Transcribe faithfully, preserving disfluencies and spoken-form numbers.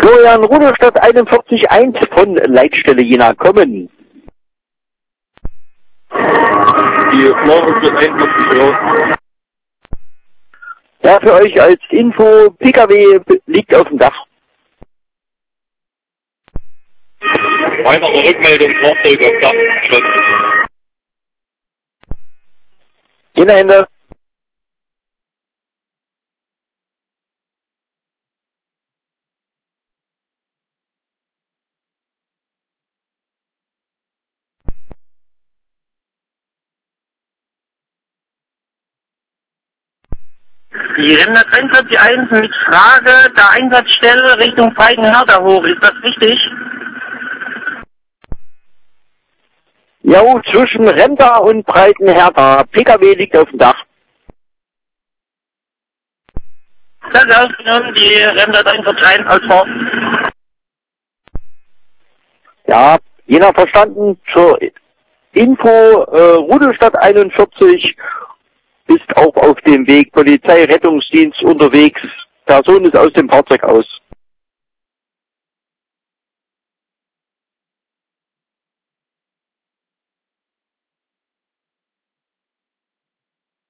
Florian Rudolstadt einundvierzig eins von Leitstelle Jena kommen. Die Florian einundvierzig raus. Ja, für euch als Info, P K W liegt auf dem Dach. Weitere Rückmeldung, Fahrzeug auf Dach. Schluss. Jena Ende. Die Rennert einundvierzig eins mit Frage der Einsatzstelle Richtung Feigenhertha hoch, ist das richtig? Ja, zwischen Remda und Breitenhertha. P K W liegt auf dem Dach. Das ist ausgenommen, die Rennert einundvierzig eins als Fahrt. Ja, Jena verstanden. Zur Info, äh, Rudolstadt einundvierzig ist auch auf dem Weg. Polizei, Rettungsdienst unterwegs. Person ist aus dem Fahrzeug aus.